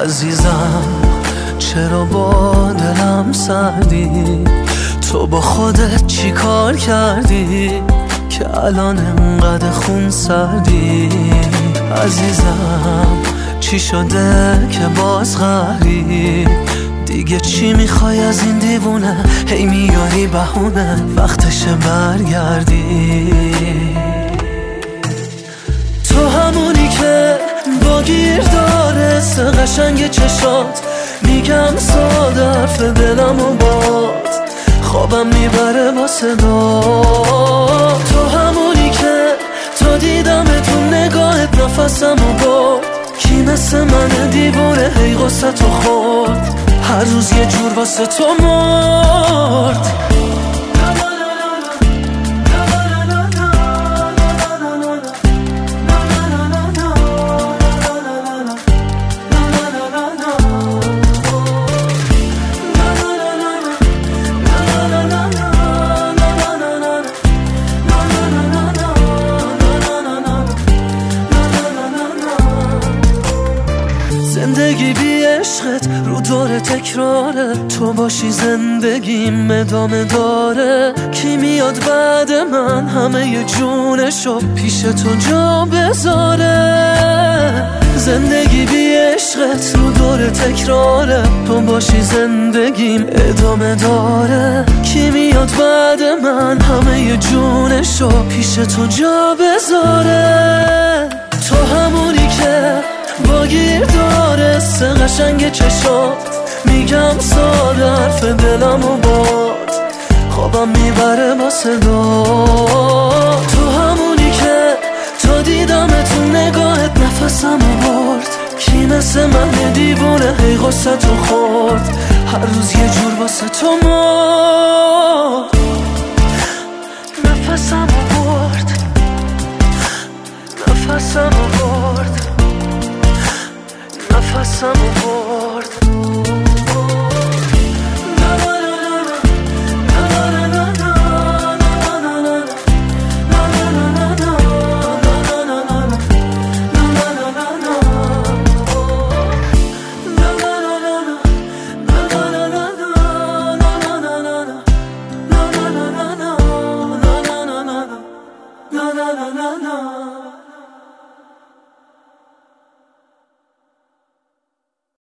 عزیزم چرا با دلم سردی؟ تو با خودت چی کار کردی که الان انقدر خون سردی؟ عزیزم چی شده که باز قهری؟ دیگه چی میخوای از این دیوونه؟ هی میاری بهونه وقتشه برگردی. تو همونی که با گیر داره قشنگ چشات، میگم ساده حرف دلم و باد خوابم میبره با صدا. تو همونی که تا دیدم تو نگاهت نفسم و برد. کی مثل من دیوونه هی غصه تو خورد، هر روز یه جور واسه تو مرد. زندگی بی عشقت رو دور تکراره، تو باشی زندگیم ادامه داره. کی میاد بعد من همه ی جونشو پیش تو جا بذاره؟ زندگی بی عشقت رو دور تکراره، تو باشی زندگیم ادامه داره. کی میاد بعد من همه ی جونشو پیش تو جا بذاره؟ تو همونی که با گیر داره قشنگ چشات، میگم ساده حرف دلم و باد خوابم میبره با صدا. تو همونی که تا دیدم تو نگاهت نفسم و برد. کی مثل من دیوونه هی غصه تو خورد، هر روز یه جور واسه تو مرد. نفسم و برد، نفسم و برد، نفسم و برد. No.